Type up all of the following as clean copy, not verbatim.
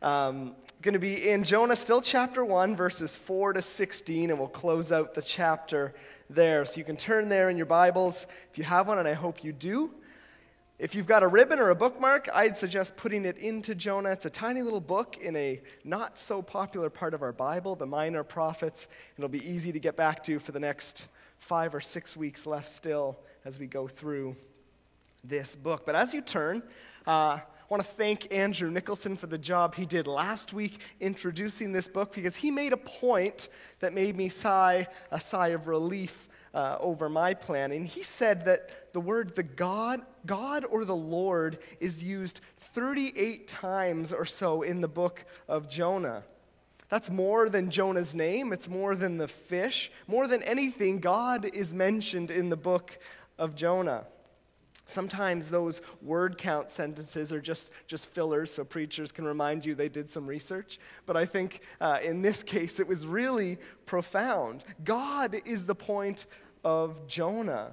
Going to be in Jonah, still chapter 1, verses 4 to 16, and we'll close out the chapter there. So you can turn there in your Bibles if you have one, and I hope you do. If you've got a ribbon or a bookmark, I'd suggest putting it into Jonah. It's a tiny little book in a not-so-popular part of our Bible, the Minor Prophets. It'll be easy to get back to for the next 5 or 6 weeks left as we go through this book. But as you turn, I want to thank Andrew Nicholson for the job he did last week introducing this book, because he made a point that made me sigh a sigh of relief over my planning. He said that the word God or the Lord is used 38 times or so in the book of Jonah. That's more than Jonah's name. It's more than the fish. More than anything, God is mentioned in the book of Jonah. Sometimes those word count sentences are just fillers, so preachers can remind you they did some research. But I think in this case, it was really profound. God is the point of Jonah.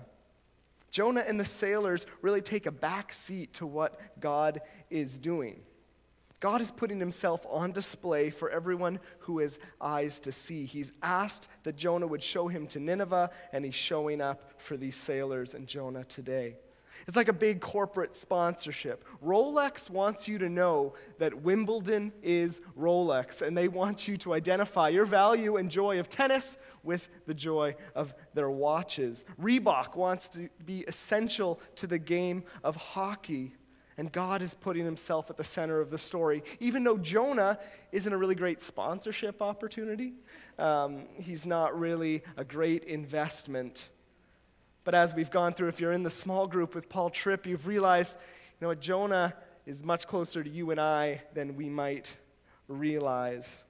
Jonah and the sailors really take a back seat to what God is doing. God is putting himself on display for everyone who has eyes to see. He's asked that Jonah would show him to Nineveh, and he's showing up for these sailors and Jonah today. It's like a big corporate sponsorship. Rolex wants you to know that Wimbledon is Rolex, and they want you to identify your value and joy of tennis with the joy of their watches. Reebok wants to be essential to the game of hockey, and God is putting himself at the center of the story. Even though Jonah isn't a really great sponsorship opportunity, he's not really a great investment. But as we've gone through, if you're in the small group with Paul Tripp, you've realized, Jonah is much closer to you and I than we might realize.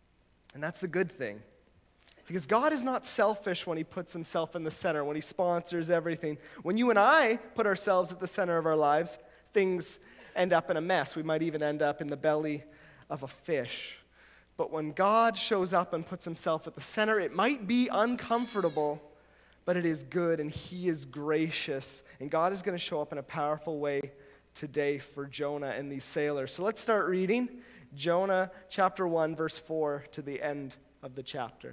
And that's the good thing. Because God is not selfish when he puts himself in the center, when he sponsors everything. When you and I put ourselves at the center of our lives, things end up in a mess. We might even end up in the belly of a fish. But when God shows up and puts himself at the center, it might be uncomfortable, but it is good, and he is gracious. And God is going to show up in a powerful way today for Jonah and these sailors. So let's start reading Jonah chapter 1, verse 4 to the end of the chapter.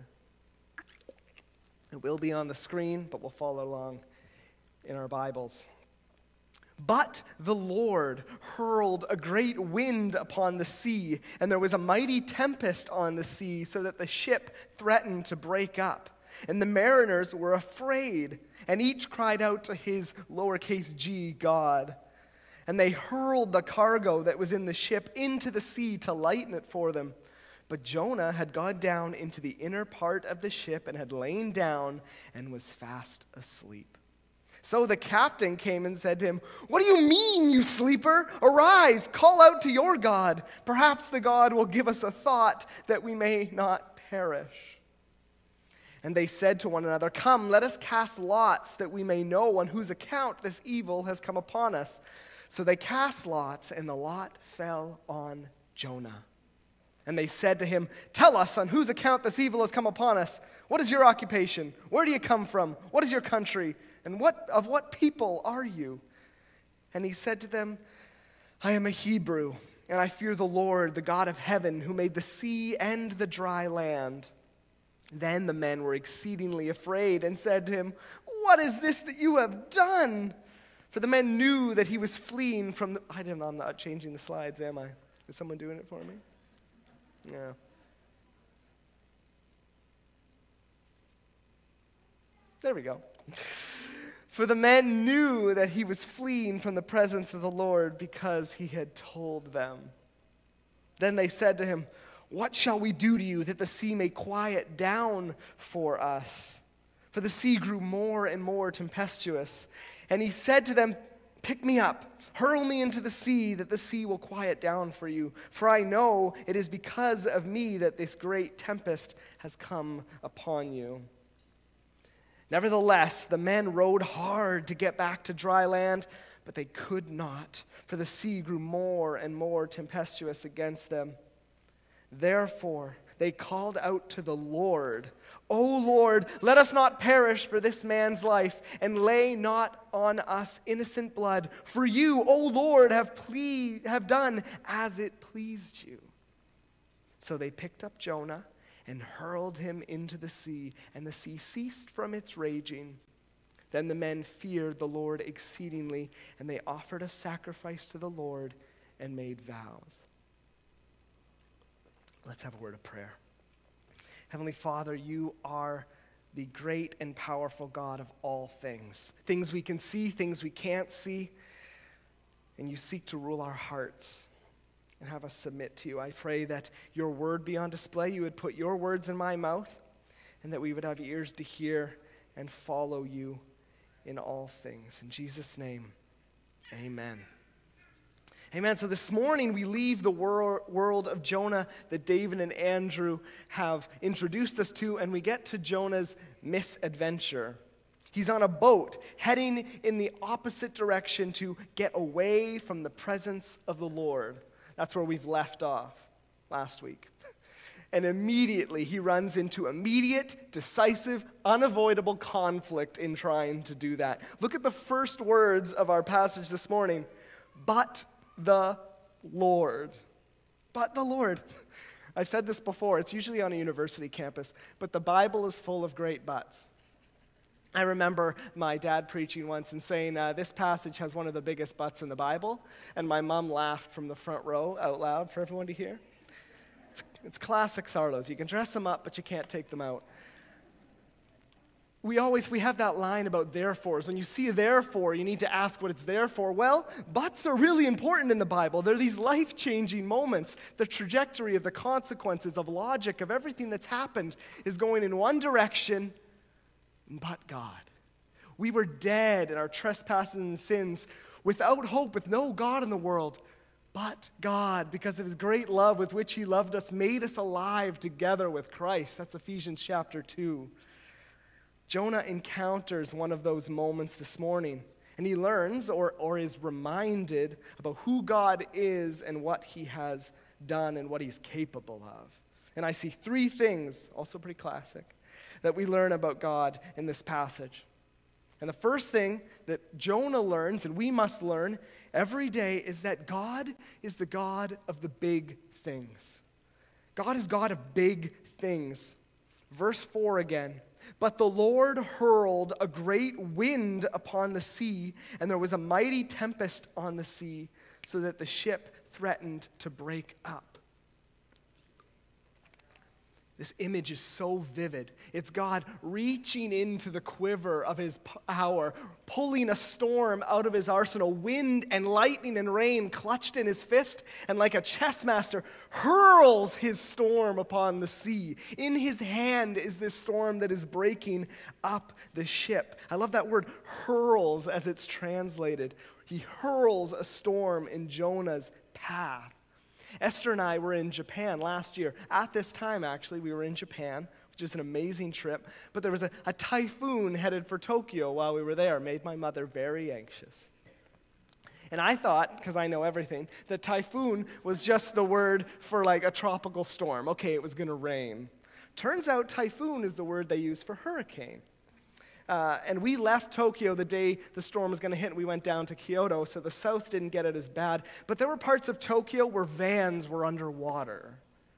It will be on the screen, but we'll follow along in our Bibles. But the Lord hurled a great wind upon the sea, and there was a mighty tempest on the sea, so that the ship threatened to break up. And the mariners were afraid, and each cried out to his lowercase g God. And they hurled the cargo that was in the ship into the sea to lighten it for them. But Jonah had gone down into the inner part of the ship and had lain down and was fast asleep. So the captain came and said to him, "What do you mean, you sleeper? Arise, call out to your God. Perhaps the God will give us a thought that we may not perish." And they said to one another, "Come, let us cast lots that we may know on whose account this evil has come upon us." So they cast lots, and the lot fell on Jonah. And they said to him, "Tell us on whose account this evil has come upon us. What is your occupation? Where do you come from? What is your country? And of what people are you?" And he said to them, "I am a Hebrew, and I fear the Lord, the God of heaven, who made the sea and the dry land." Then the men were exceedingly afraid and said to him, "What is this that you have done?" For the men knew that he was fleeing from the... I'm not changing the slides, am I? Is someone doing it for me? Yeah. There we go. For the men knew that he was fleeing from the presence of the Lord because he had told them. Then they said to him, "What shall we do to you that the sea may quiet down for us?" For the sea grew more and more tempestuous. And he said to them, "Pick me up, hurl me into the sea, that the sea will quiet down for you. For I know it is because of me that this great tempest has come upon you." Nevertheless, the men rowed hard to get back to dry land, but they could not, for the sea grew more and more tempestuous against them. Therefore, they called out to the Lord, "O Lord, let us not perish for this man's life, and lay not on us innocent blood. For you, O Lord, have done as it pleased you." So they picked up Jonah and hurled him into the sea, and the sea ceased from its raging. Then the men feared the Lord exceedingly, and they offered a sacrifice to the Lord and made vows. Let's have a word of prayer. Heavenly Father, you are the great and powerful God of all things. Things we can see, things we can't see, and you seek to rule our hearts and have us submit to you. I pray that your word be on display. You would put your words in my mouth, and that we would have ears to hear and follow you in all things. In Jesus' name, amen. Amen. So this morning we leave the world of Jonah that David and Andrew have introduced us to, and we get to Jonah's misadventure. He's on a boat heading in the opposite direction to get away from the presence of the Lord. That's where we've left off last week. And immediately he runs into immediate, decisive, unavoidable conflict in trying to do that. Look at the first words of our passage this morning. But the Lord. But the Lord. I've said this before. It's usually on a university campus, but the Bible is full of great buts. I remember my dad preaching once and saying, this passage has one of the biggest buts in the Bible, and my mom laughed from the front row out loud for everyone to hear. It's classic Sarlos. You can dress them up, but you can't take them out. We have that line about therefores. When you see a therefore, you need to ask what it's there for. Well, buts are really important in the Bible. They're these life-changing moments. The trajectory of the consequences of logic of everything that's happened is going in one direction, but God. We were dead in our trespasses and sins, without hope, with no God in the world. But God, because of his great love with which he loved us, made us alive together with Christ. That's Ephesians chapter 2. Jonah encounters one of those moments this morning, and he learns or is reminded about who God is and what he has done and what he's capable of. And I see three things, also pretty classic, that we learn about God in this passage. And the first thing that Jonah learns, and we must learn every day, is that God is the God of the big things. God is God of big things. Verse 4 again. But the Lord hurled a great wind upon the sea, and there was a mighty tempest on the sea, so that the ship threatened to break up. This image is so vivid. It's God reaching into the quiver of his power, pulling a storm out of his arsenal, wind and lightning and rain clutched in his fist, and like a chess master, hurls his storm upon the sea. In his hand is this storm that is breaking up the ship. I love that word, hurls, as it's translated. He hurls a storm in Jonah's path. Esther and I were in Japan last year. At this time, actually, we were in Japan, which is an amazing trip. But there was a typhoon headed for Tokyo while we were there. It made my mother very anxious. And I thought, because I know everything, that typhoon was just the word for like a tropical storm. Okay, it was going to rain. Turns out typhoon is the word they use for hurricane. And we left Tokyo the day the storm was going to hit, and we went down to Kyoto, so the south didn't get it as bad. But there were parts of Tokyo where vans were underwater.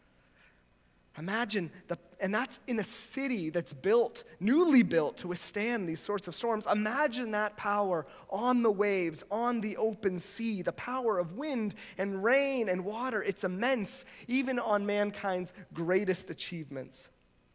Imagine, and that's in a city that's newly built to withstand these sorts of storms. Imagine that power on the waves, on the open sea, the power of wind and rain and water. It's immense, even on mankind's greatest achievements.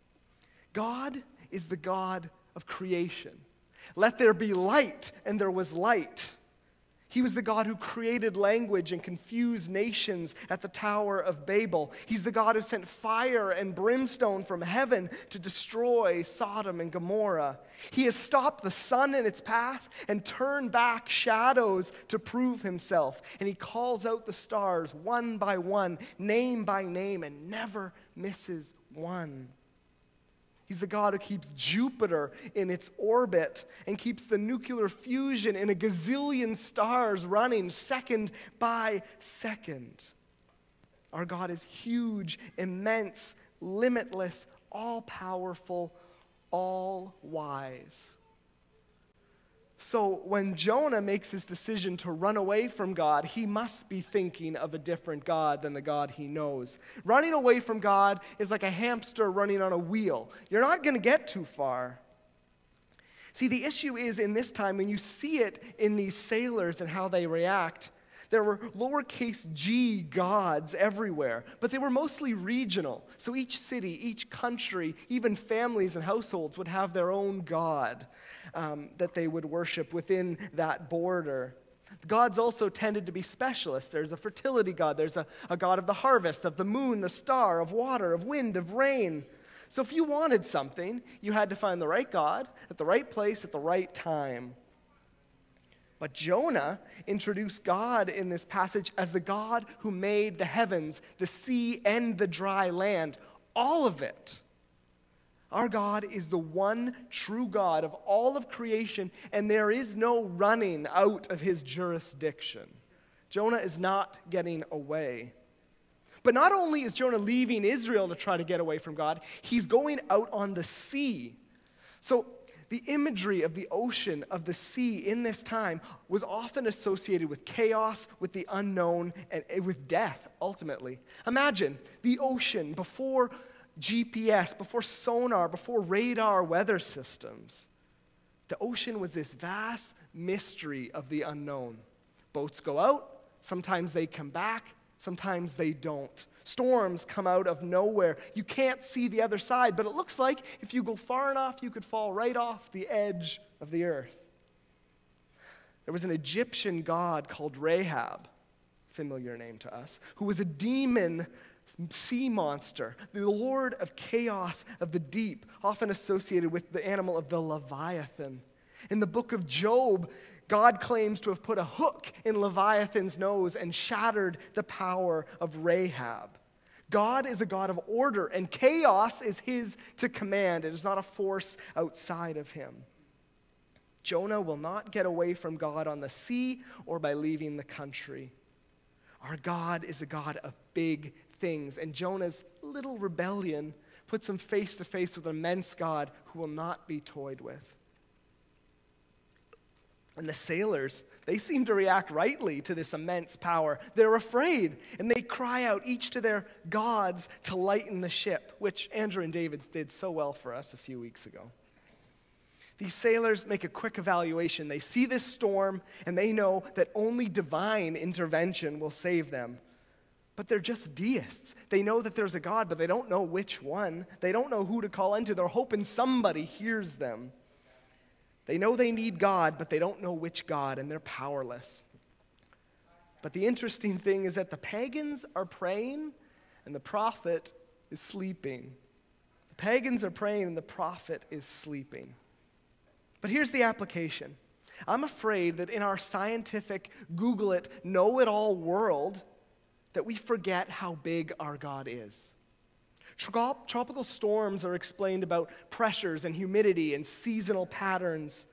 God is the God of creation. Let there be light, and there was light. He was the God who created language and confused nations at the Tower of Babel. He's the God who sent fire and brimstone from heaven to destroy Sodom and Gomorrah. He has stopped the sun in its path and turned back shadows to prove himself. And he calls out the stars one by one, name by name, and never misses one. He's the God who keeps Jupiter in its orbit and keeps the nuclear fusion in a gazillion stars running second by second. Our God is huge, immense, limitless, all-powerful, all-wise. So when Jonah makes his decision to run away from God, he must be thinking of a different God than the God he knows. Running away from God is like a hamster running on a wheel. You're not going to get too far. See, the issue is in this time, when you see it in these sailors and how they react, there were lowercase g gods everywhere, but they were mostly regional. So each city, each country, even families and households would have their own god that they would worship within that border. The gods also tended to be specialists. There's a fertility god. There's a god of the harvest, of the moon, the star, of water, of wind, of rain. So if you wanted something, you had to find the right God at the right place at the right time. But Jonah introduced God in this passage as the God who made the heavens, the sea, and the dry land, all of it. Our God is the one true God of all of creation, and there is no running out of his jurisdiction. Jonah is not getting away. But not only is Jonah leaving Israel to try to get away from God, he's going out on the sea. So the imagery of the ocean, of the sea in this time was often associated with chaos, with the unknown, and with death, ultimately. Imagine the ocean before GPS, before sonar, before radar weather systems. The ocean was this vast mystery of the unknown. Boats go out, sometimes they come back, sometimes they don't. Storms come out of nowhere. You can't see the other side, but it looks like if you go far enough, you could fall right off the edge of the earth. There was an Egyptian god called Rahab, familiar name to us, who was a demon sea monster, the lord of chaos of the deep, often associated with the animal of the Leviathan. In the book of Job, God claims to have put a hook in Leviathan's nose and shattered the power of Rahab. God is a God of order, and chaos is his to command. It is not a force outside of him. Jonah will not get away from God on the sea or by leaving the country. Our God is a God of big things, and Jonah's little rebellion puts him face to face with an immense God who will not be toyed with. And the sailors, they seem to react rightly to this immense power. They're afraid, and they cry out each to their gods to lighten the ship, which Andrew and David did so well for us a few weeks ago. These sailors make a quick evaluation. They see this storm, and they know that only divine intervention will save them. But they're just deists. They know that there's a God, but they don't know which one. They don't know who to call into. They're hoping somebody hears them. They know they need God, but they don't know which God, and they're powerless. But the interesting thing is that the pagans are praying, and the prophet is sleeping. The pagans are praying, and the prophet is sleeping. But here's the application. I'm afraid that in our scientific, Google it, know-it-all world, that we forget how big our God is. Tropical storms are explained about pressures and humidity and seasonal patterns.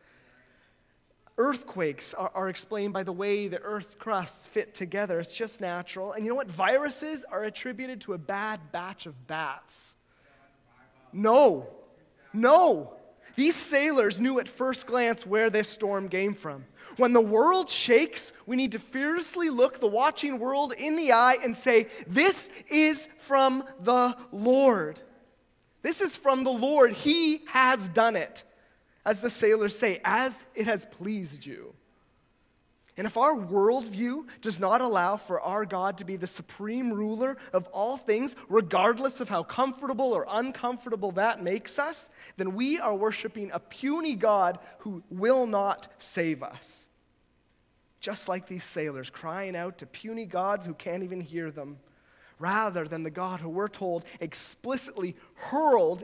Earthquakes are explained by the way the earth crusts fit together. It's just natural. And you know what? Viruses are attributed to a bad batch of bats. No. These sailors knew at first glance where this storm came from. When the world shakes, we need to fearlessly look the watching world in the eye and say, this is from the Lord. This is from the Lord. He has done it. As the sailors say, as it has pleased you. And if our worldview does not allow for our God to be the supreme ruler of all things, regardless of how comfortable or uncomfortable that makes us, then we are worshiping a puny God who will not save us. Just like these sailors crying out to puny gods who can't even hear them, rather than the God who we're told explicitly hurled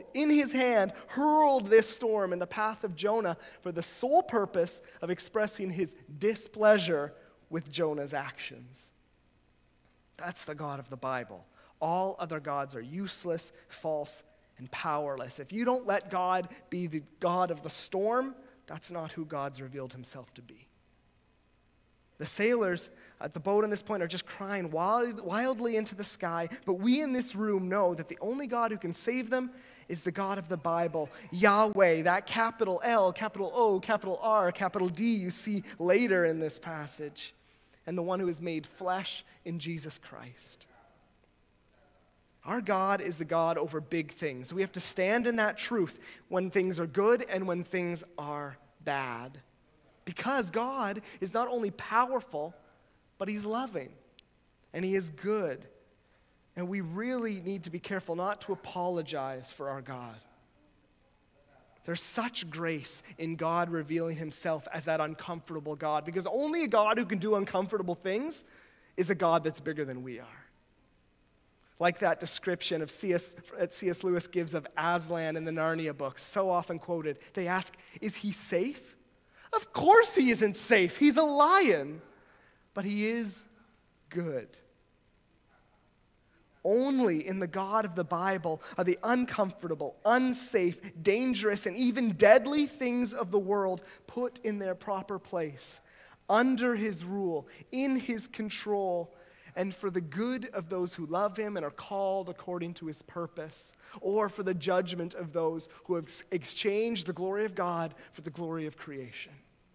this storm in the path of Jonah for the sole purpose of expressing his displeasure with Jonah's actions. That's the God of the Bible. All other gods are useless, false, and powerless. If you don't let God be the God of the storm, that's not who God's revealed himself to be. The sailors at the boat on this point are just crying wildly into the sky, but we in this room know that the only God who can save them is the God of the Bible, Yahweh, that capital L, capital O, capital R, capital D you see later in this passage, and the one who is made flesh in Jesus Christ. Our God is the God over big things. We have to stand in that truth when things are good and when things are bad. Because God is not only powerful, but he's loving and he is good. And we really need to be careful not to apologize for our God. There's such grace in God revealing himself as that uncomfortable God, because only a God who can do uncomfortable things is a God that's bigger than we are. Like that description that C.S. Lewis gives of Aslan in the Narnia books, so often quoted. They ask, is he safe? Of course he isn't safe. He's a lion. But he is good. Only in the God of the Bible are the uncomfortable, unsafe, dangerous, and even deadly things of the world put in their proper place, under his rule, in his control, and for the good of those who love him and are called according to his purpose, or for the judgment of those who have exchanged the glory of God for the glory of creation.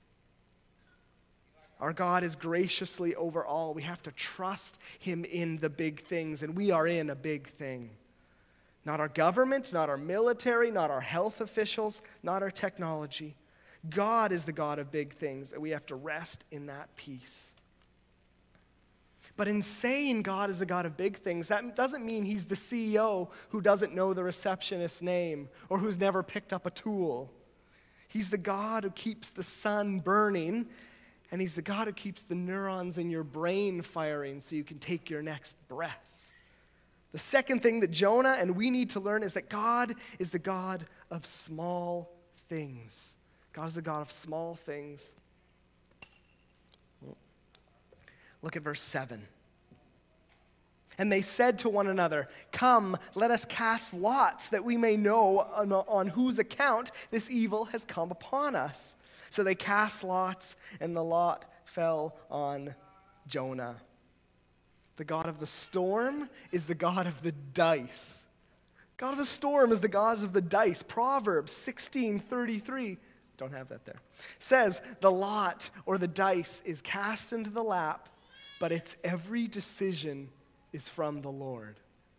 Our God is graciously over all. We have to trust him in the big things, and we are in a big thing. Not our government, not our military, not our health officials, not our technology. God is the God of big things, and we have to rest in that peace. But in saying God is the God of big things, that doesn't mean he's the CEO who doesn't know the receptionist's name or who's never picked up a tool. He's the God who keeps the sun burning, and he's the God who keeps the neurons in your brain firing so you can take your next breath. The second thing that Jonah and we need to learn is that God is the God of small things. God is the God of small things. Look at verse 7. And they said to one another, "Come, let us cast lots that we may know on whose account this evil has come upon us." So they cast lots, and the lot fell on Jonah. The God of the storm is the God of the dice. God of the storm is the God of the dice. Proverbs 16:33, don't have that there, says, "The lot or the dice is cast into the lap, but its every decision is from the Lord."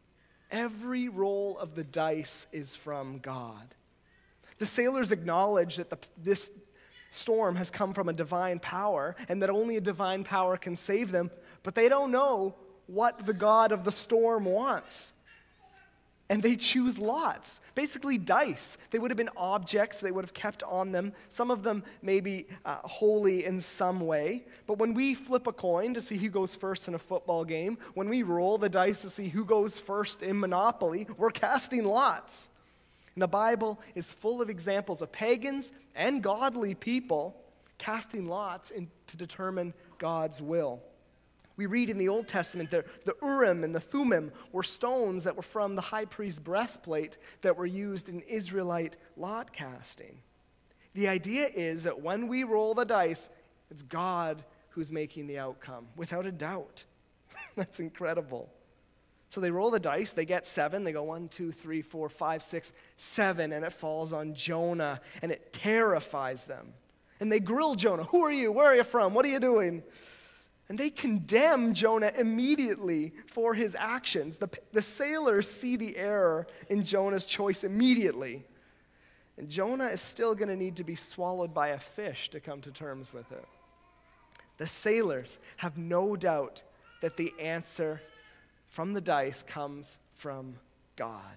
Every roll of the dice is from God. The sailors acknowledge that this storm has come from a divine power and that only a divine power can save them, but they don't know what the God of the storm wants. And they choose lots, basically dice. They would have been objects they would have kept on them. Some of them may be holy in some way. But when we flip a coin to see who goes first in a football game, when we roll the dice to see who goes first in Monopoly, we're casting lots. And the Bible is full of examples of pagans and godly people casting lots to determine God's will. We read in the Old Testament that the Urim and the Thummim were stones that were from the high priest's breastplate that were used in Israelite lot casting. The idea is that when we roll the dice, it's God who's making the outcome, without a doubt. That's incredible. So they roll the dice, they get 7, they go 1, 2, 3, 4, 5, 6, 7, and it falls on Jonah, and it terrifies them. And they grill Jonah. "Who are you? Where are you from? What are you doing?" And they condemn Jonah immediately for his actions. The sailors see the error in Jonah's choice immediately. And Jonah is still going to need to be swallowed by a fish to come to terms with it. The sailors have no doubt that the answer from the dice comes from God.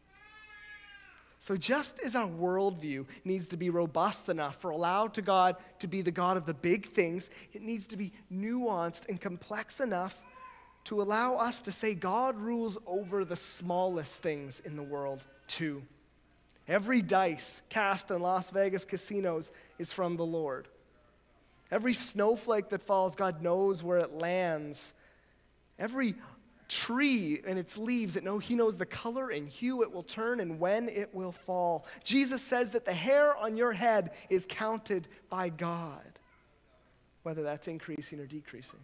So just as our worldview needs to be robust enough for allow to God to be the God of the big things, it needs to be nuanced and complex enough to allow us to say God rules over the smallest things in the world too. Every dice cast in Las Vegas casinos is from the Lord. Every snowflake that falls, God knows where it lands. Every tree and its leaves, he knows the color and hue it will turn and when it will fall. Jesus says that the hair on your head is counted by God. whether that's increasing or decreasing.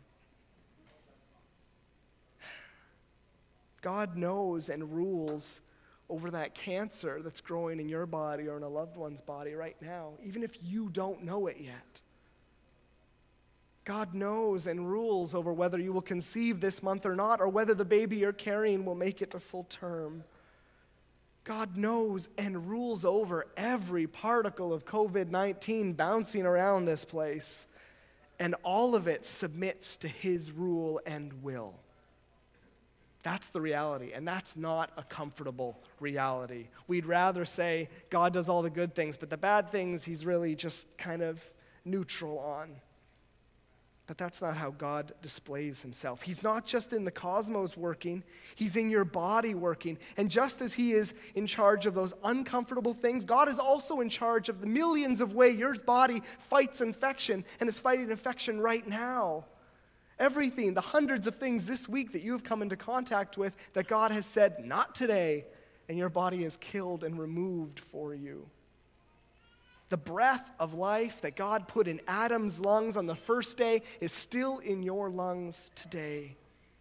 God knows and rules over that cancer that's growing in your body or in a loved one's body right now, even if you don't know it yet. God knows and rules over whether you will conceive this month or not, or whether the baby you're carrying will make it to full term. God knows and rules over every particle of COVID-19 bouncing around this place, and all of it submits to his rule and will. That's the reality, and that's not a comfortable reality. We'd rather say God does all the good things, but the bad things he's really just kind of neutral on. But that's not how God displays himself. He's not just in the cosmos working, he's in your body working. And just as he is in charge of those uncomfortable things, God is also in charge of the millions of ways your body fights infection and is fighting infection right now. Everything, the hundreds of things this week that you have come into contact with that God has said, not today, and your body is killed and removed for you. The breath of life that God put in Adam's lungs on the first day is still in your lungs today.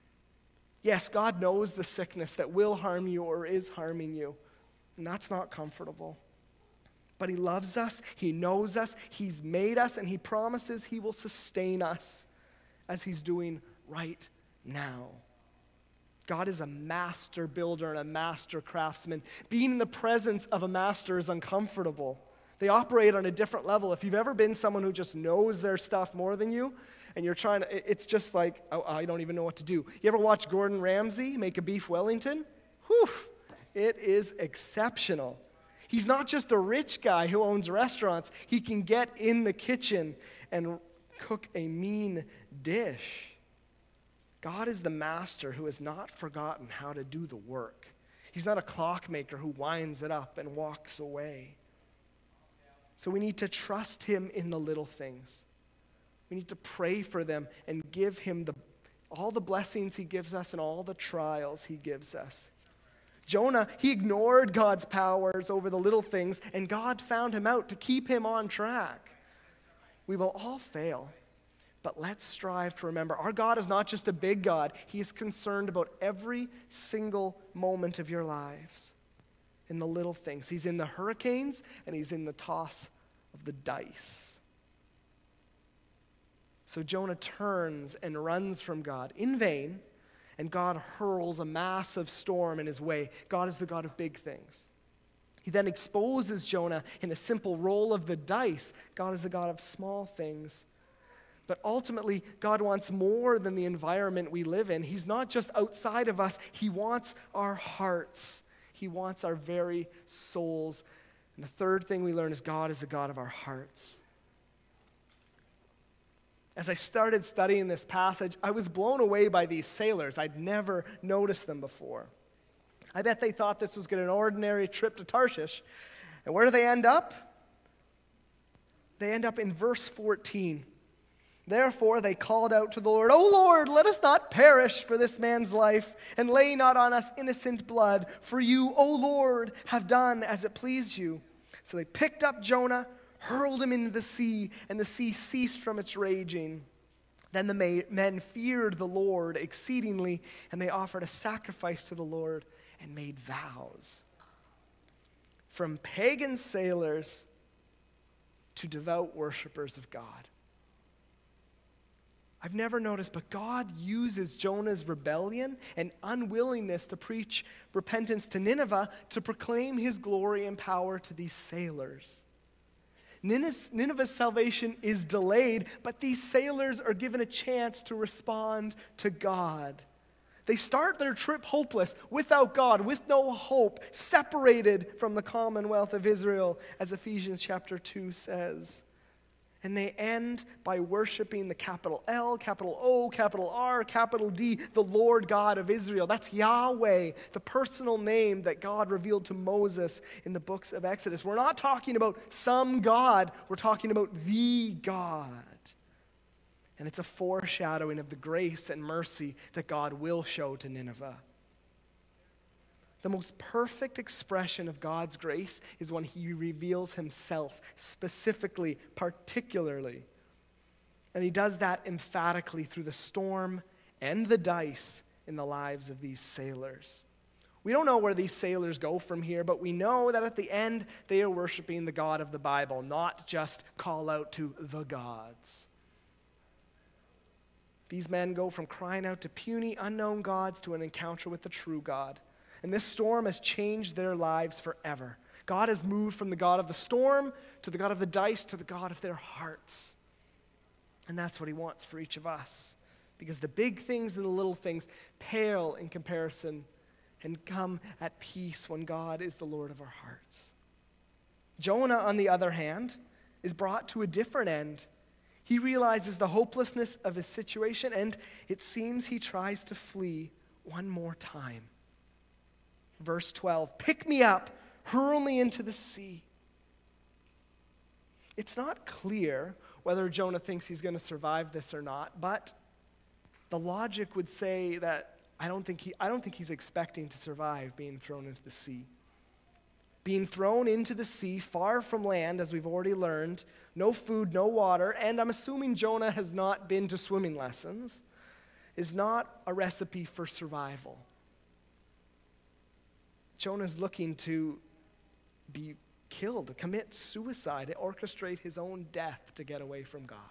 Yes, God knows the sickness that will harm you or is harming you, and that's not comfortable. But he loves us, he knows us, he's made us, and he promises he will sustain us, as he's doing right now. God is a master builder and a master craftsman. Being in the presence of a master is uncomfortable. They operate on a different level. If you've ever been someone who just knows their stuff more than you, and you're trying to, it's just like, oh, I don't even know what to do. You ever watch Gordon Ramsay make a beef Wellington? Whew, it is exceptional. He's not just a rich guy who owns restaurants. He can get in the kitchen and cook a mean dish. God is the master who has not forgotten how to do the work. He's not a clockmaker who winds it up and walks away. So we need to trust him in the little things. We need to pray for them and give him all the blessings he gives us and all the trials he gives us. Jonah, he ignored God's powers over the little things, and God found him out to keep him on track. We will all fail, but let's strive to remember our God is not just a big God. He is concerned about every single moment of your lives in the little things. He's in the hurricanes, and he's in the toss of the dice. So Jonah turns and runs from God in vain, and God hurls a massive storm in his way. God is the God of big things. He then exposes Jonah in a simple roll of the dice. God is the God of small things. But ultimately, God wants more than the environment we live in. He's not just outside of us. He wants our hearts. He wants our very souls. And the third thing we learn is God is the God of our hearts. As I started studying this passage, I was blown away by these sailors. I'd never noticed them before. I bet they thought this was going to be an ordinary trip to Tarshish. And where do they end up? They end up in verse 14. Therefore they called out to the Lord, O Lord, let us not perish for this man's life, and lay not on us innocent blood. For you, O Lord, have done as it pleased you. So they picked up Jonah, hurled him into the sea, and the sea ceased from its raging. Then the men feared the Lord exceedingly, and they offered a sacrifice to the Lord and made vows. From pagan sailors to devout worshipers of God. I've never noticed, but God uses Jonah's rebellion and unwillingness to preach repentance to Nineveh to proclaim his glory and power to these sailors. Nineveh's salvation is delayed, but these sailors are given a chance to respond to God. They start their trip hopeless, without God, with no hope, separated from the commonwealth of Israel, as Ephesians chapter 2 says. And they end by worshiping the capital L, capital O, capital R, capital D, the Lord God of Israel. That's Yahweh, the personal name that God revealed to Moses in the books of Exodus. We're not talking about some God, we're talking about the God. And it's a foreshadowing of the grace and mercy that God will show to Nineveh. The most perfect expression of God's grace is when he reveals himself specifically, particularly. And he does that emphatically through the storm and the dice in the lives of these sailors. We don't know where these sailors go from here, but we know that at the end they are worshiping the God of the Bible, not just call out to the gods. These men go from crying out to puny, unknown gods to an encounter with the true God. And this storm has changed their lives forever. God has moved from the God of the storm to the God of the dice to the God of their hearts. And that's what he wants for each of us. Because the big things and the little things pale in comparison and come at peace when God is the Lord of our hearts. Jonah, on the other hand, is brought to a different end. He realizes the hopelessness of his situation, and it seems he tries to flee one more time. Verse 12, "Pick me up, hurl me into the sea." It's not clear whether Jonah thinks he's going to survive this or not, but the logic would say that I don't think he's expecting to survive being thrown into the sea. Being thrown into the sea, far from land, as we've already learned, no food, no water, and I'm assuming Jonah has not been to swimming lessons, is not a recipe for survival. Jonah's looking to be killed, to commit suicide, to orchestrate his own death to get away from God.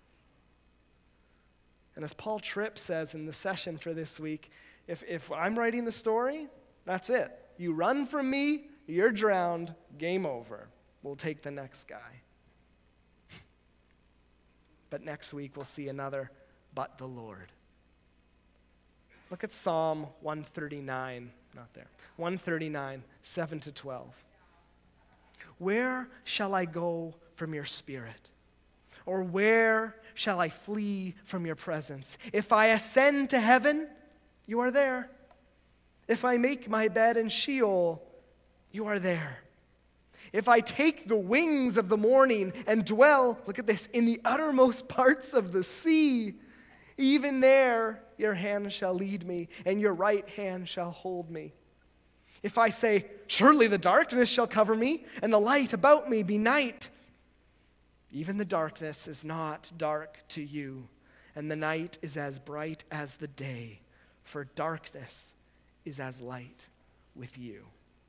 And as Paul Tripp says in the session for this week, if I'm writing the story, that's it. You run from me, you're drowned, game over. We'll take the next guy. But next week we'll see another, but the Lord. Look at Psalm 139, not there, 139, 7-12. "Where shall I go from your spirit? Or where shall I flee from your presence? If I ascend to heaven, you are there. If I make my bed in Sheol, you are there. If I take the wings of the morning and dwell," look at this, "in the uttermost parts of the sea, even there your hand shall lead me, and your right hand shall hold me. If I say, surely the darkness shall cover me, and the light about me be night, even the darkness is not dark to you, and the night is as bright as the day, for darkness is as light with you."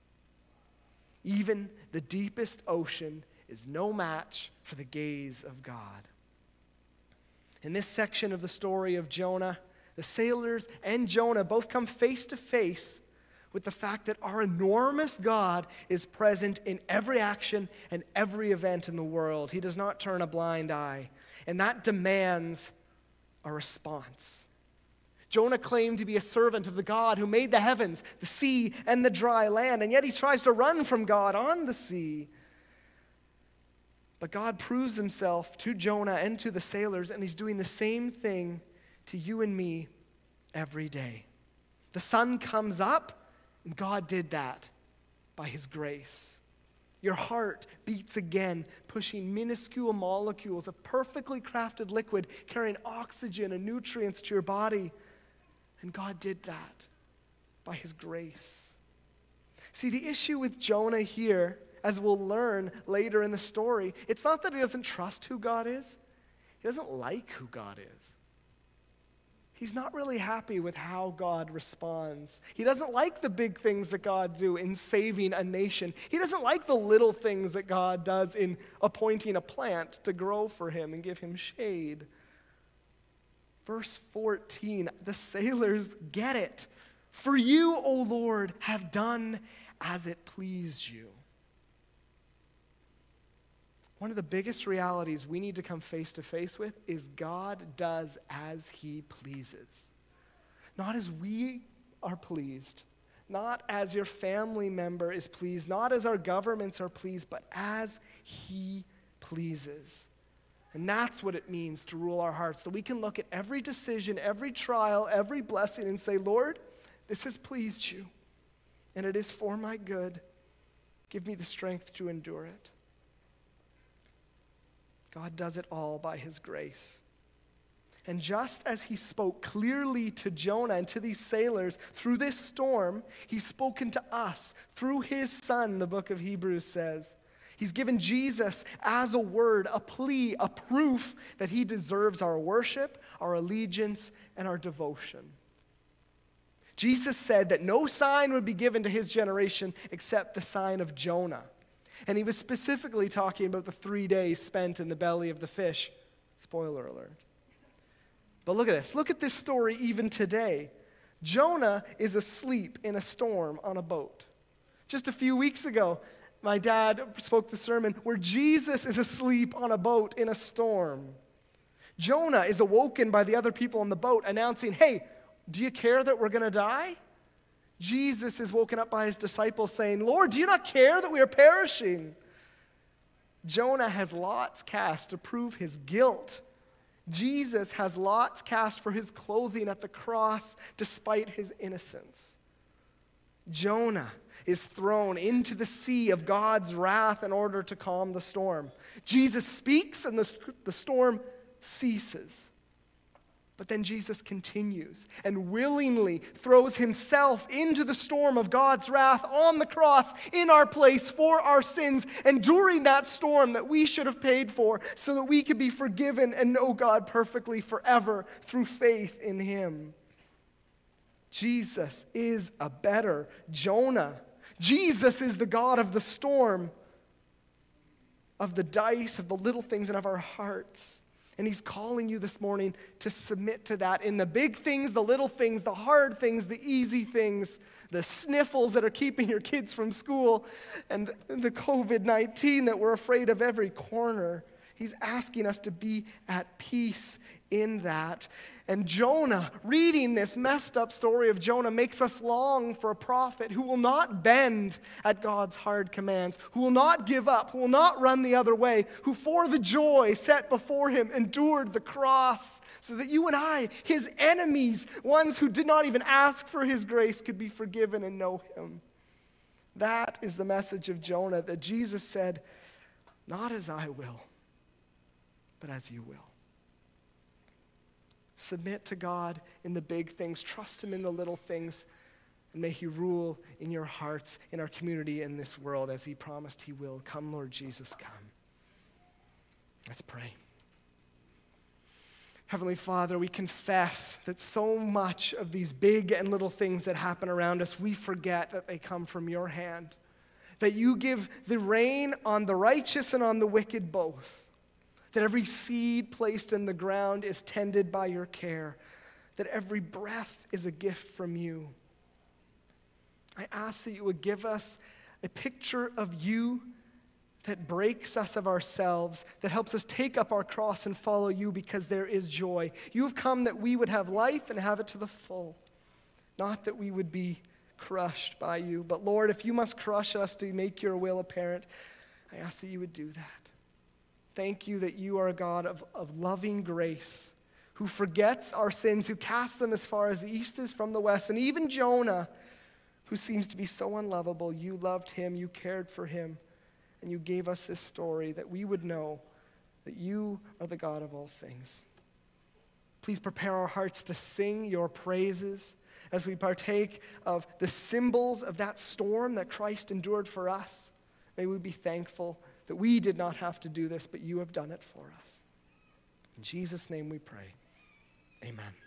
Even the deepest ocean is no match for the gaze of God. In this section of the story of Jonah, the sailors and Jonah both come face to face with the fact that our enormous God is present in every action and every event in the world. He does not turn a blind eye, and that demands a response. Jonah claimed to be a servant of the God who made the heavens, the sea, and the dry land, and yet he tries to run from God on the sea. But God proves himself to Jonah and to the sailors, and he's doing the same thing to you and me every day. The sun comes up, and God did that by his grace. Your heart beats again, pushing minuscule molecules of perfectly crafted liquid, carrying oxygen and nutrients to your body. And God did that by his grace. See, the issue with Jonah here, as we'll learn later in the story, it's not that he doesn't trust who God is. He doesn't like who God is. He's not really happy with how God responds. He doesn't like the big things that God do in saving a nation. He doesn't like the little things that God does in appointing a plant to grow for him and give him shade. Verse 14, the sailors get it. "For you, O Lord, have done as it pleased you." One of the biggest realities we need to come face to face with is God does as he pleases. Not as we are pleased, not as your family member is pleased, not as our governments are pleased, but as he pleases. And that's what it means to rule our hearts, that we can look at every decision, every trial, every blessing and say, Lord, this has pleased you, and it is for my good. Give me the strength to endure it. God does it all by his grace. And just as he spoke clearly to Jonah and to these sailors through this storm, he's spoken to us through his Son, the book of Hebrews says. He's given Jesus as a word, a plea, a proof that he deserves our worship, our allegiance, and our devotion. Jesus said that no sign would be given to his generation except the sign of Jonah. And he was specifically talking about the 3 days spent in the belly of the fish. Spoiler alert. But look at this. Look at this story even today. Jonah is asleep in a storm on a boat. Just a few weeks ago, my dad spoke the sermon where Jesus is asleep on a boat in a storm. Jonah is awoken by the other people on the boat announcing, "Hey, do you care that we're going to die?" Jesus is woken up by his disciples saying, "Lord, do you not care that we are perishing?" Jonah has lots cast to prove his guilt. Jesus has lots cast for his clothing at the cross despite his innocence. Jonah is thrown into the sea of God's wrath in order to calm the storm. Jesus speaks and the storm ceases. But then Jesus continues and willingly throws himself into the storm of God's wrath on the cross in our place for our sins, enduring that storm that we should have paid for so that we could be forgiven and know God perfectly forever through faith in him. Jesus is a better Jonah. Jesus is the God of the storm, of the dice, of the little things, and of our hearts. And he's calling you this morning to submit to that in the big things, the little things, the hard things, the easy things, the sniffles that are keeping your kids from school, and the COVID-19 that we're afraid of every corner. He's asking us to be at peace in that. And Jonah, reading this messed up story of Jonah, makes us long for a prophet who will not bend at God's hard commands, who will not give up, who will not run the other way, who for the joy set before him endured the cross so that you and I, his enemies, ones who did not even ask for his grace, could be forgiven and know him. That is the message of Jonah, that Jesus said, "Not as I will, but as you will." Submit to God in the big things. Trust him in the little things. And may he rule in your hearts, in our community, in this world, as he promised he will. Come, Lord Jesus, come. Let's pray. Heavenly Father, we confess that so much of these big and little things that happen around us, we forget that they come from your hand. That you give the rain on the righteous and on the wicked both. That every seed placed in the ground is tended by your care. That every breath is a gift from you. I ask that you would give us a picture of you that breaks us of ourselves, that helps us take up our cross and follow you because there is joy. You have come that we would have life and have it to the full, not that we would be crushed by you. But Lord, if you must crush us to make your will apparent, I ask that you would do that. Thank you that you are a God of loving grace, who forgets our sins, who casts them as far as the east is from the west. And even Jonah, who seems to be so unlovable, you loved him, you cared for him, and you gave us this story that we would know that you are the God of all things. Please prepare our hearts to sing your praises as we partake of the symbols of that storm that Christ endured for us. May we be thankful that we did not have to do this, but you have done it for us. In Jesus' name we pray. Amen.